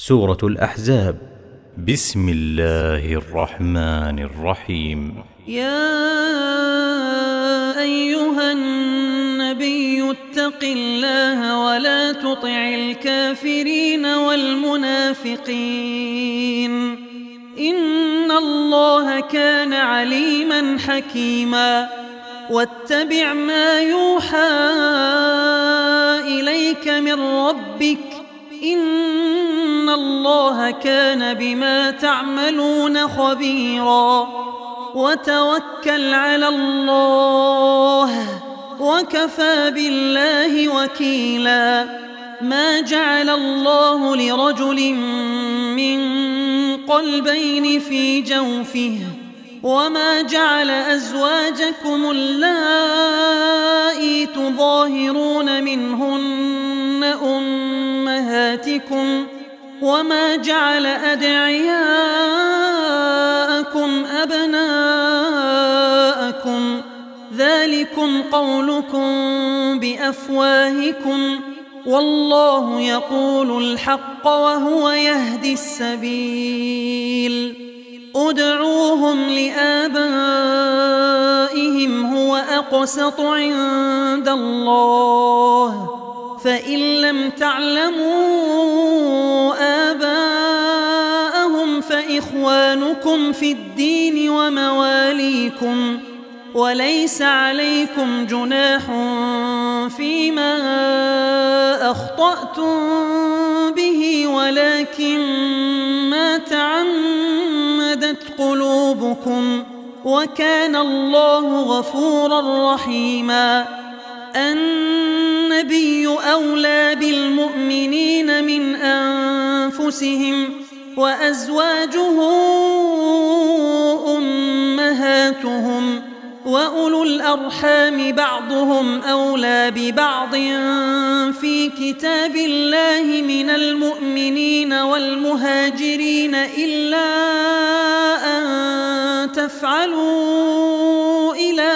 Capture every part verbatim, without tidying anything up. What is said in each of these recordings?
سورة الأحزاب. بسم الله الرحمن الرحيم. يا أيها النبي اتق الله ولا تطع الكافرين والمنافقين إن الله كان عليما حكيما. واتبع ما يوحى إليك من ربك إن الله كان بما تعملون خبيرا. وتوكل على الله وكفى بالله وكيلا. ما جعل الله لرجل من قلبين في جوفه وما جعل أزواجكم اللائي تظاهرون منهن أمهاتكم وما جعل أدعياءكم أبناءكم ذلكم قولكم بأفواهكم والله يقول الحق وهو يهدي السبيل. ادعوهم لآبائهم هو أقسط عند الله فإن لم تعلموا آباءهم فإخوانكم في الدين ومواليكم وليس عليكم جناح فيما أخطأتم به ولكن ما تعمدت قلوبكم وكان الله غفورا رحيما. النبي أولى بالمؤمنين من أنفسهم وأزواجه أمهاتهم وأولو الأرحام بعضهم أولى ببعض في كتاب الله من المؤمنين والمهاجرين إلا أن تفعلوا إلى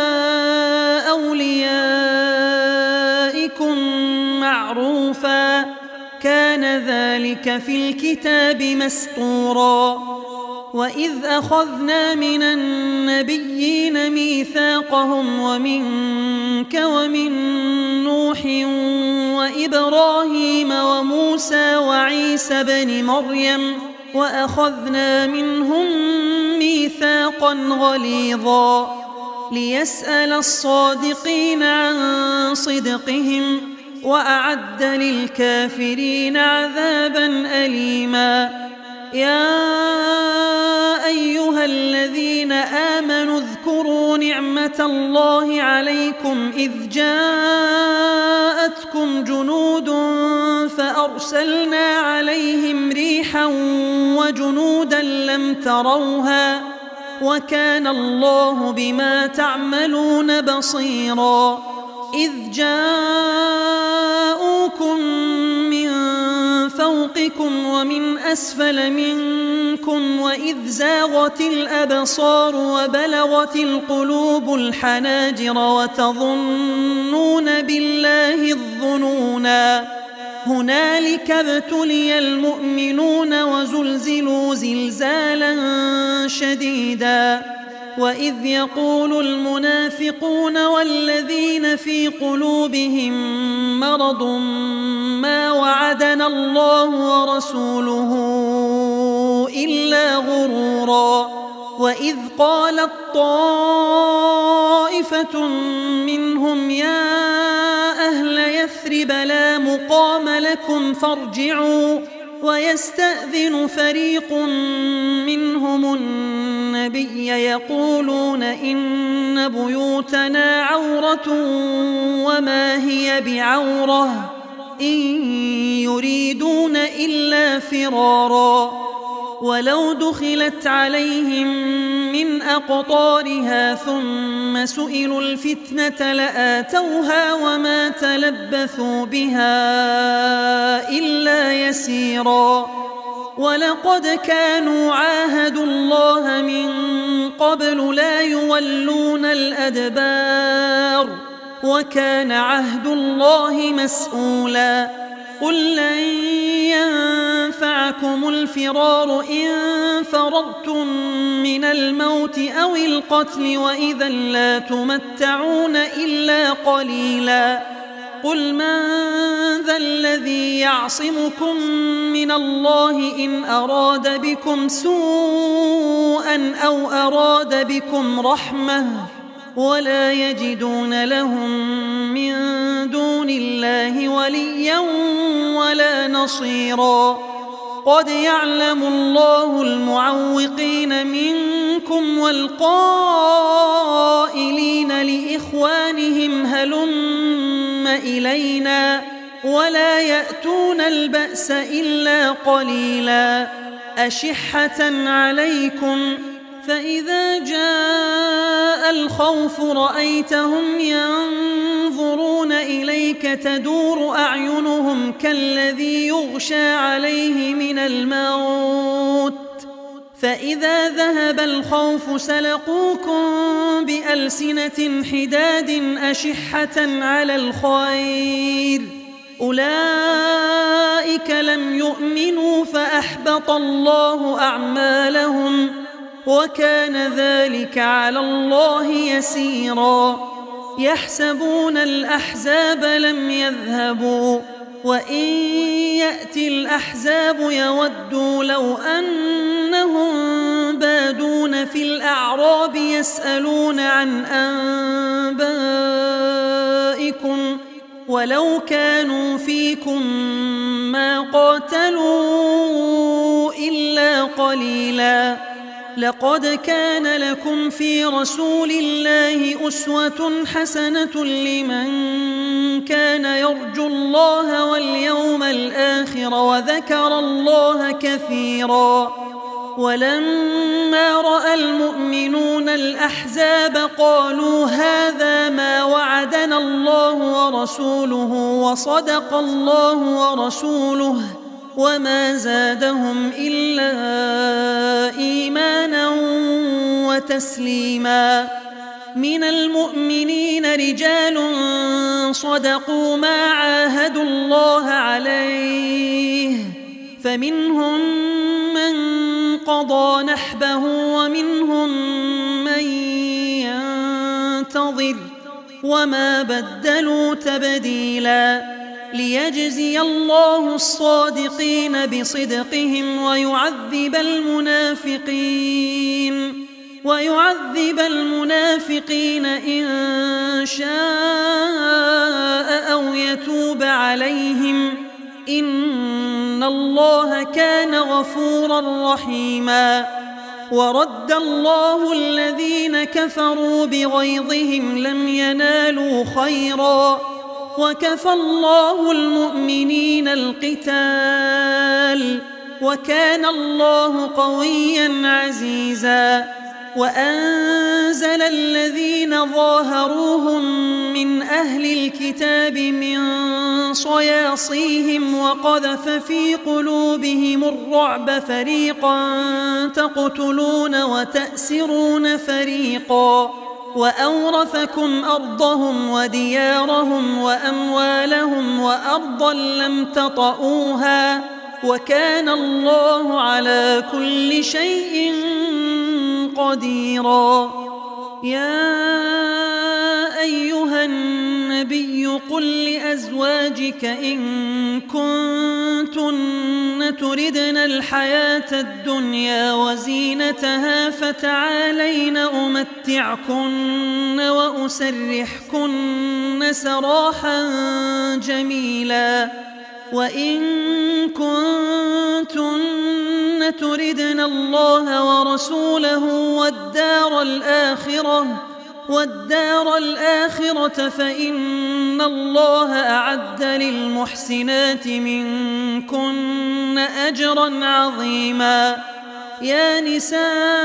أوليائكم معروفا كان ذلك في الكتاب مسطورا. وإذ أخذنا من النبيين ميثاقهم ومنك ومن نوح وإبراهيم وموسى وعيسى بن مريم وأخذنا منهم ميثاقا غليظا ليسأل الصادقين عن صدقهم وأعد للكافرين عذابا أليما. يا أيها الذين آمنوا اذكروا نعمة الله عليكم إذ جاءتكم جنود فأرسلنا عليهم ريحا وجنودا لم تروها وكان الله بما تعملون بصيرا. إذ جاءوكم من فوقكم ومن أسفل منكم وإذ زاغت الأبصار وبلغت القلوب الحناجر وتظنون بالله الظنونا هنالك ابتلي المؤمنون وزلزلوا زلزالا شديدا. وإذ يقول المنافقون والذين في قلوبهم مرض ما وعدنا الله ورسوله إلا غرورا. وإذ قالت طائفة منهم يا أهل يثرب لا مقام لكم فارجعوا ويستأذن فريق منهم النبي يقولون إن بيوتنا عورة وما هي بعورة إن يريدون إلا فرارا. ولو دخلت عليهم من أقطارها ثم سئلوا الفتنة لآتوها وما تلبثوا بها إلا يسيرا. ولقد كانوا عاهدوا الله من قبل لا يولون الأدبار وكان عهد الله مسؤولا. قل لن ينفع عليكم الفرار إن فررتم من الموت أو القتل وإذا لا تمتعون إلا قليلا قل من ذا الذي يعصمكم من الله إن أراد بكم سوءا أو أراد بكم رحمة ولا يجدون لهم من دون الله وليا ولا نصيرا قد يعلم الله المعوقين منكم والقائلين لإخوانهم هلم إلينا ولا يأتون البأس إلا قليلا أشحة عليكم فإذا جاء الخوف رأيتهم ينظرون إليك تدور أعينهم كالذي يغشى عليه من الموت فإذا ذهب الخوف سلقوكم بألسنة حداد أشحة على الخير أولئك لم يؤمنوا فأحبط الله أعمالهم وكان ذلك على الله يسيرا يحسبون الأحزاب لم يذهبوا وإن يأتي الأحزاب يودوا لو أنهم بادون في الأعراب يسألون عن أنبائكم ولو كانوا فيكم ما قاتلوا إلا قليلا لقد كان لكم في رسول الله أسوة حسنة لمن كان يرجو الله واليوم الآخر وذكر الله كثيرا ولما رأى المؤمنون الأحزاب قالوا هذا ما وعدنا الله ورسوله وصدق الله ورسوله وما زادهم إلا إيمانا وتسليما من المؤمنين رجال صدقوا ما عاهدوا الله عليه فمنهم من قضى نحبه ومنهم من ينتظر وما بدلوا تبديلا ليجزي الله الصادقين بصدقهم ويعذب المنافقين ويعذب المنافقين إن شاء أو يتوب عليهم إن الله كان غفورا رحيما ورد الله الذين كفروا بغيظهم لم ينالوا خيرا وكفى الله المؤمنين القتال وكان الله قويا عزيزا وأنزل الذين ظاهروهم من أهل الكتاب من صياصيهم وقذف في قلوبهم الرعب فريقا تقتلون وتأسرون فريقا وأورثكم أرضهم وديارهم وأموالهم وأرضا لم تطئوها وكان الله على كل شيء قديرا يا أيها النبي قل لأزواجك إن كنتن تردن الحياة الدنيا وزينتها فتعالين أمتعكن وأسرحكن سراحا جميلا وإن كنتن تردن الله ورسوله والدار الآخرة والدار الآخرة فإن الله أعد للمحسنات منكن أجرا عظيما يا نساء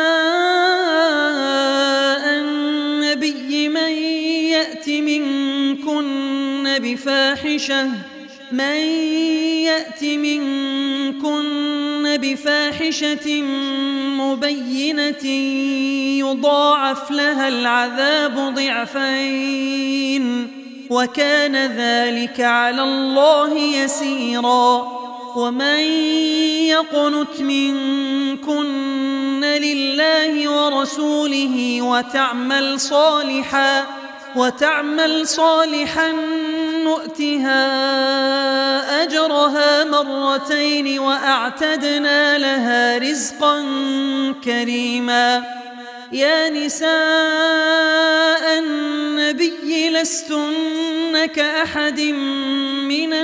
النبي من يأت منكن بفاحشة من يأت منكن بفاحشة مبينة يضاعف لها العذاب ضعفين وكان ذلك على الله يسيرا ومن يقنت منكن لله ورسوله وتعمل صالحا وتعمل صالحا نؤتها أجرها مرتين وأعتدنا لها رزقا كريما. يا نساء النبي لستن كأحد من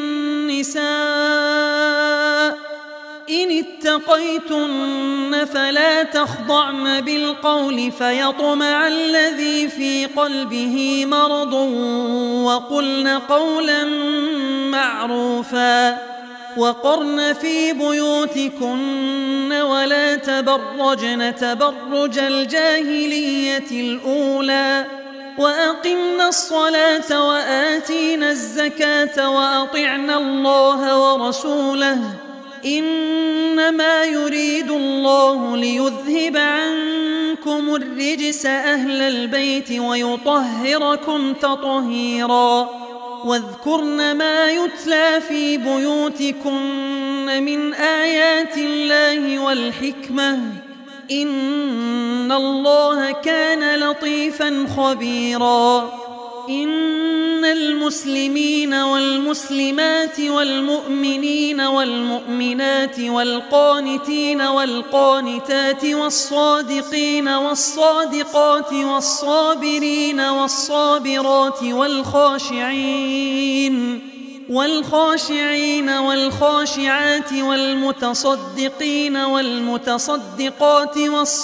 النساء إن اتقيتن فلا تخضعن بالقول فيطمع الذي في قلبه مرض وقلن قولا معروفا. وقرن في بيوتكن ولا تبرجن تبرج الجاهلية الأولى وأقمنا الصلاة وآتينا الزكاة وأطعنا الله ورسوله إنما يريد الله ليذهب عنكم الرجس أهل البيت ويطهركم تطهيرا. واذكرن ما يتلى في بيوتكن من آيات الله والحكمة إن الله كان لطيفا خبيرا. إن المسلمين والمسلمات والمؤمنين والمؤمنات والقانتين والقانتات والصادقين والصادقات والصابرين والصابرات والخاشعين والخاشعين والخاشعات والمتصدقين والمتصدقات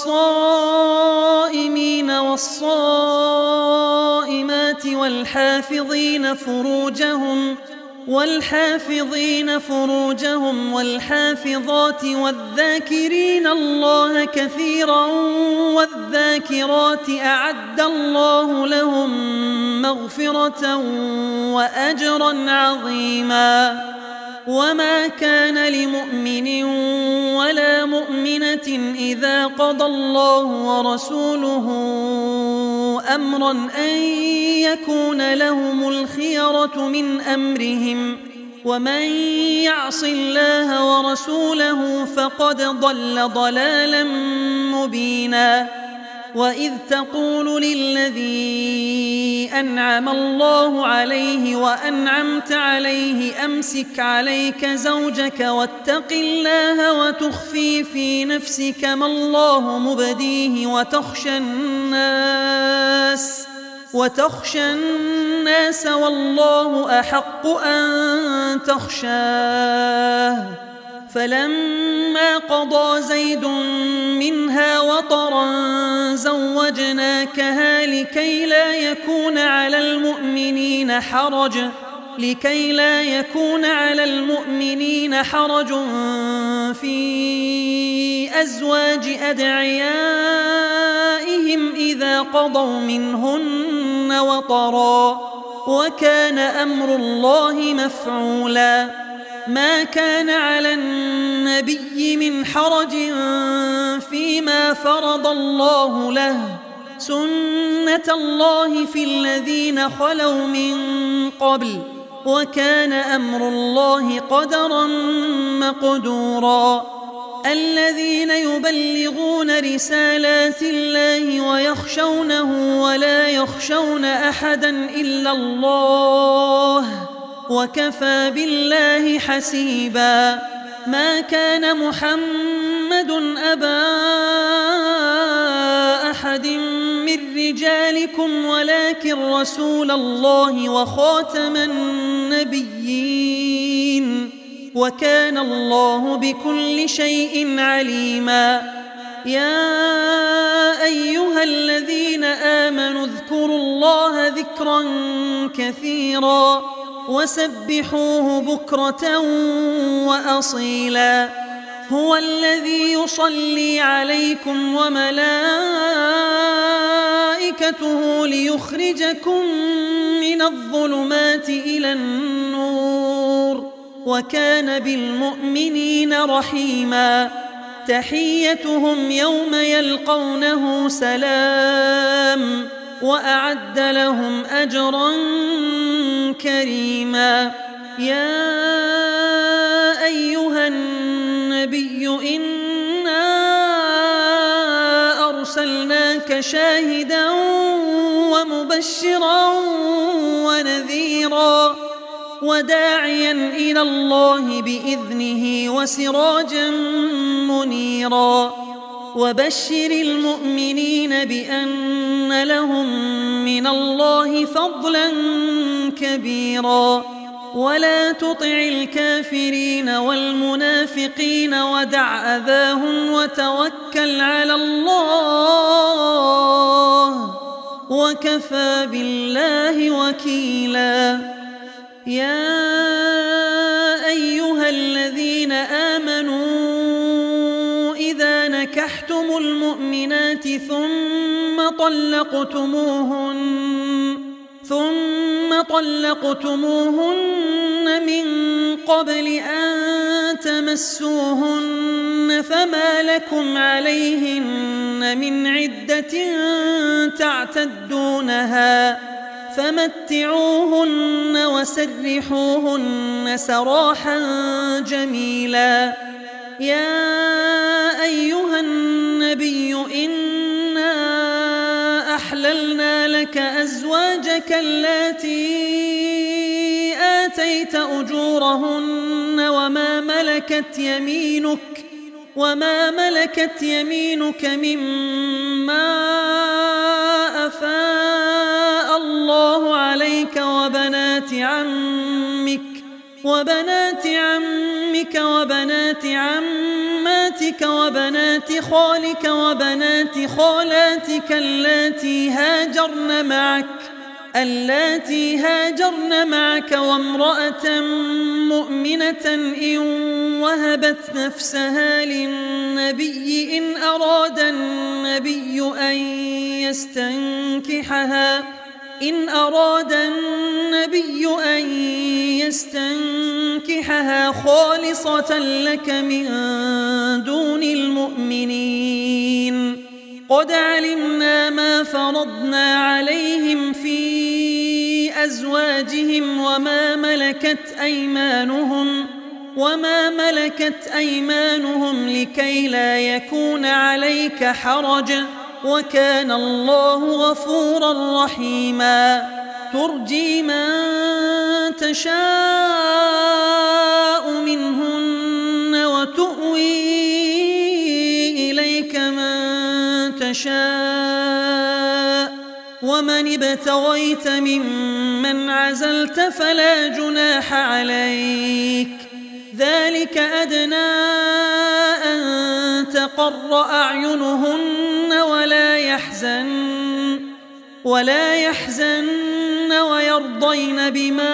والصائمين والصائمات والحافظين فروجهم والحافظين فروجهم والحافظات والذاكرين الله كثيرا والذاكرات أعد الله لهم مغفرة وأجرا عظيما. وما كان لمؤمن ولا مؤمنة إذا قضى الله ورسوله أمرا أن يكون لهم الخيرة من أمرهم ومن يعص الله ورسوله فقد ضل ضلالا مبينا. وإذ تقول للذي أنعم الله عليه وأنعمت عليه أمسك عليك زوجك واتق الله وتخفي في نفسك ما الله مبديه وتخشى الناس وتخشى الناس والله أحق أن تخشاه. فلما قضى زيد منها وطرا زوجناكها لكي لا يكون على المؤمنين حرج لكي لا يكون على المؤمنين حرج في أزواج أدعيائهم إذا قضوا منهن وطرا وكان أمر الله مفعولا. ما كان على النبي من حرج فيما فرض الله له سنة الله في الذين خلوا من قبل وكان أمر الله قدرا مقدورا. الذين يبلغون رسالات الله ويخشونه ولا يخشون أحدا إلا الله وكفى بالله حسيبا. ما كان محمد أبا أحد من رجالكم ولكن رسول الله وخاتم النبيين وكان الله بكل شيء عليما. يا أيها الذين آمنوا اذكروا الله ذكرا كثيرا وسبحوه بكرة وأصيلا. هو الذي يصلي عليكم وملائكته ليخرجكم من الظلمات إلى النور وكان بالمؤمنين رحيما. تحيتهم يوم يلقونه سلام وأعد لهم أجرا كريما. يا أيها النبي إنا أرسلناك شاهدا ومبشرا ونذيرا وداعيا إلى الله بإذنه وسراجا منيرا وبشر المؤمنين بأن لهم من الله فضلا كبيرا ولا تطع الكافرين والمنافقين ودع أذاهم وتوكل على الله وكفى بالله وكيلا. يا أيها الذين آمنوا إذا نكحتم المؤمنات ثم طلقتموهن ثم طلقتموهن من قبل أن تمسوهن فما لكم عليهن من عدة تعتدونها فمتعوهن وسرحوهن سراحا جميلا. يا أيها النبي إنا أحللنا لك أزواجك اللاتي آتيت أجورهن وما ملكت يمينك وما ملكت يمينك مما أفاء الله عليك وبنات عمك وبنات عمك وبنات عماتك وبنات خالك وبنات خالاتك اللاتي هاجرن معك اللاتي هاجرن معك وامرأة مؤمنة إن وهبت نفسها للنبي إن أراد النبي أن يستنكحها إن أراد النبي أن يستنكحها خالصة لك من دون المؤمنين. قد علمنا ما فرضنا عليهم في أزواجهم وما ملكت أيمانهم وما ملكت أيمانهم لكي لا يكون عليك حرج وكان الله غفورا رحيما. ترجي من تشاء منهن وتؤوي إليك من تشاء ومن ابتغيت ممن عزلت فلا جناح عليك ذلك أدنى أن تقر أعينهن ولا يحزن ولا يحزن ويرضين بما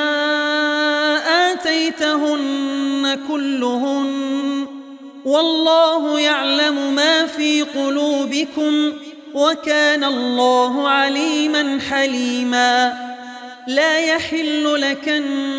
آتيتهن كلهن والله يعلم ما في قلوبكم وكان الله عليما حليما. لا يحل لك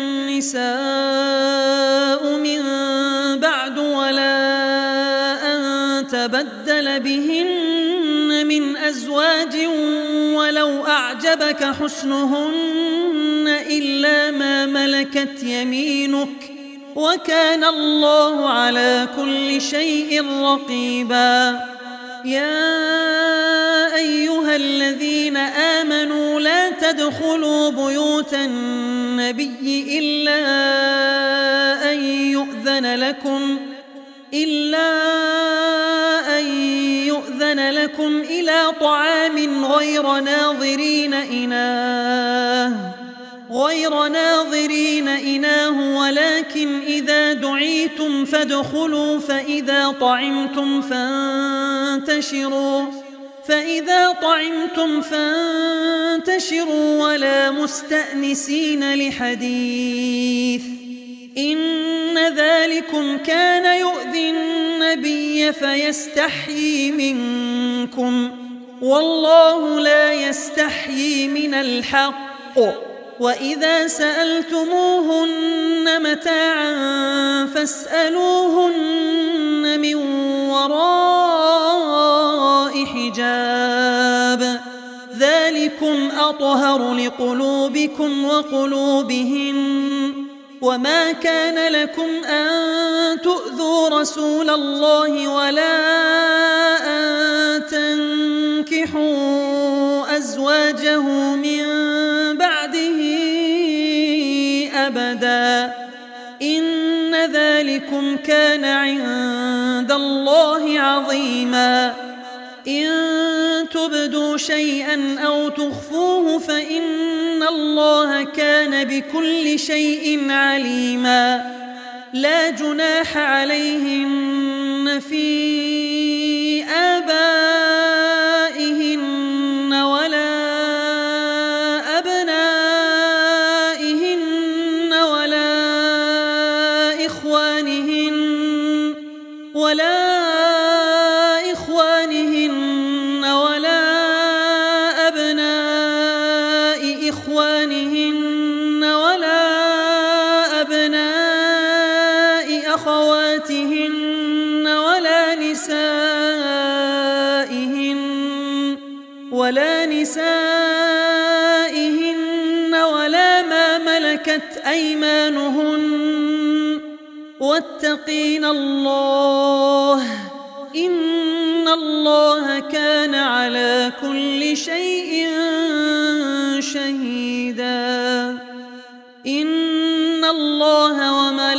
النساء من بعد ولا أن تبدل بهن من أزواج ولو أعجبك حسنهن إلا ما ملكت يمينك وكان الله على كل شيء رقيبا. يا أيها الذين آمنوا لا تدخلوا بيوت النبي إلا أن يؤذن لكم إلا أن يؤذن لكم إلى طعام غير ناظرين إناه غير ناظرين إناه ولكن إذا دعيتم فادخلوا فإذا طعمتم فانتشروا فإذا طعمتم فانتشروا ولا مستأنسين لحديث إن ذلكم كان يؤذي النبي فيستحيي منكم والله لا يستحيي من الحق. وإذا سألتموهن متاعا فاسألوهن من وراء حجاب ذلكم أطهر لقلوبكم وقلوبهن وما كان لكم أن تؤذوا رسول الله ولا أن تنكحوا أزواجه من بعده أبدا إن ذلكم كان عند الله عظيما إن تبدوا شيئا أو تخفوه فإن الله كان بكل شيء عليما لا جناح عليهن في آبائهن ولا أبنائهن ولا إخوانهن ولا إخوانهن ولا أبناء إخوانهن ولا أبناء أخواتهن ولا نسائهن ولا نسائهن ولا ما ملكت أيمانهن واتقين الله إن الله كان على كل شيء شهيدا إن الله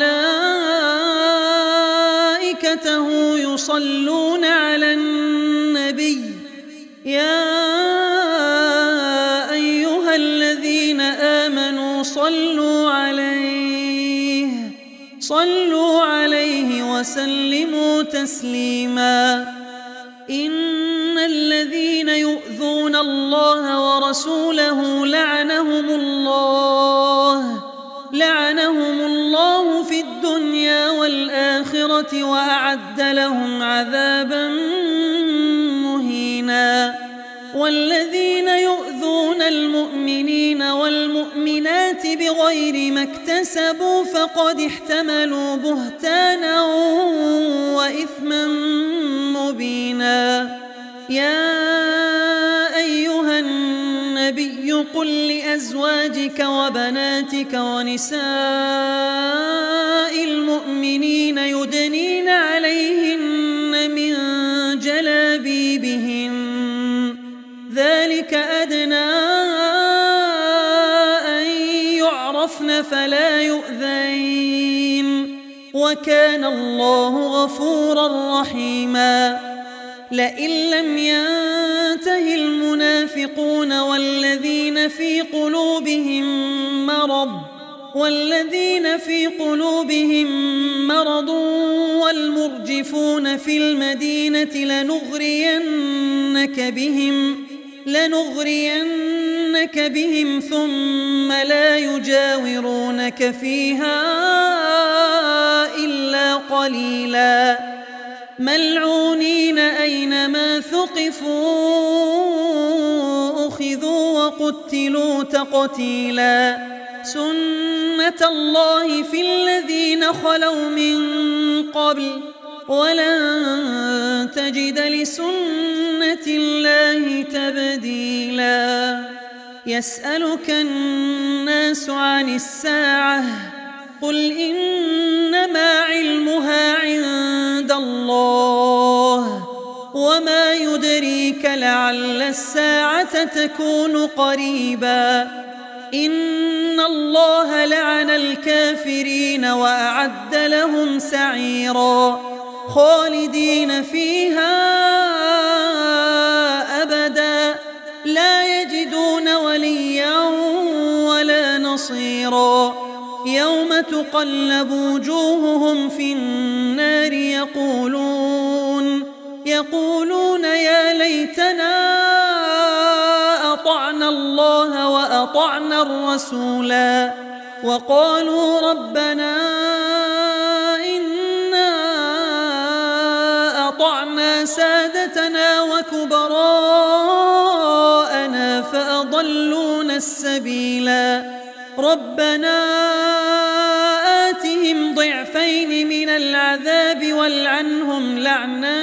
وملائكته يصلون على النبي يا أيها الذين آمنوا صلوا عليه صلوا عليه وسلموا تسليما إن الذين يؤذون الله ورسوله لعنهم الله لعنهم الله في الدنيا والآخرة وأعد لهم عذابا مهينا والذين يؤذون المؤمنين والمؤمنات بغير ما اكتسبوا فقد احتملوا بهتانا وإثما مبينا يا أيها النبي قل لأزواجك وبناتك ونساء المؤمنين يدنين عليهن من جلابيبهن ذلك أدنى أن يعرفن فلا يؤذين وكان الله غفورا رحيما لئن لم ينته المنافقون والذين في قلوبهم مرض والذين في قلوبهم مرض والمرجفون في المدينة لنغرينك بهم لنغرينك بهم ثم لا يجاورونك فيها إلا قليلا ملعونين أينما ثقفوا أخذوا وقتلوا تقتيلا سنة الله في الذين خلوا من قبل ولن تجد لسنة الله تبديلا يسألك الناس عن الساعة قل إنما علمها عند الله وما يدريك لعل الساعة تكون قريبا إن الله لعن الكافرين وأعد لهم سعيرا خالدين فيها أبدا لا يجدون وليا ولا نصيرا يوم تقلب وجوههم في النار يقولون يقولون يا ليتنا أطعنا الله وأطعنا الرسولا وقالوا ربنا إنا أطعنا سادتنا وكبراءنا فأضلونا السبيلا ربنا آتهم ضعفين من العذاب والعنهم لعنا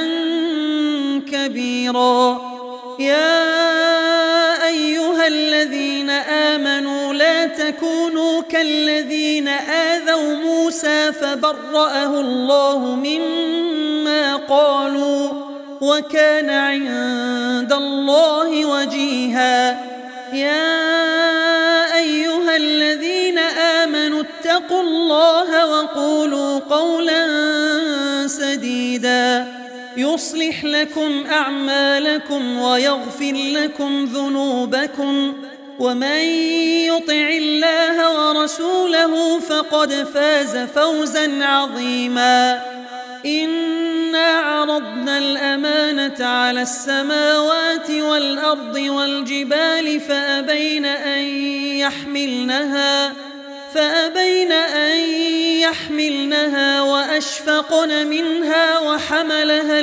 كبيرا يا أيها الذين آمنوا لا تكونوا كالذين آذوا موسى فبرأه الله مما قالوا وكان عند الله وجيها. يا أيها الذين آمنوا اتقوا الله وقولوا قولا سديدا يصلح لكم أعمالكم ويغفر لكم ذنوبكم ومن يطع الله ورسوله فقد فاز فوزا عظيما. إنا عرضنا الأمانة على السماوات والأرض والجبال فأبين أن يحملنها فأبين أن يحملنها وأشفقن منها وحملها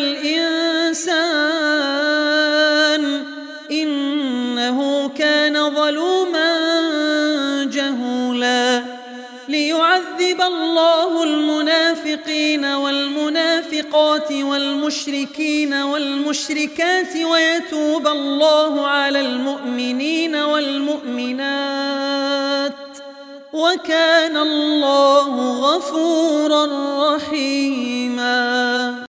الإنسان إنه كان ظلوما جهولا. ليعذب الله المنافقين والمنافقات والمشركين والمشركات ويتوب الله على المؤمنين والمؤمنات وكان الله غفورا رحيما.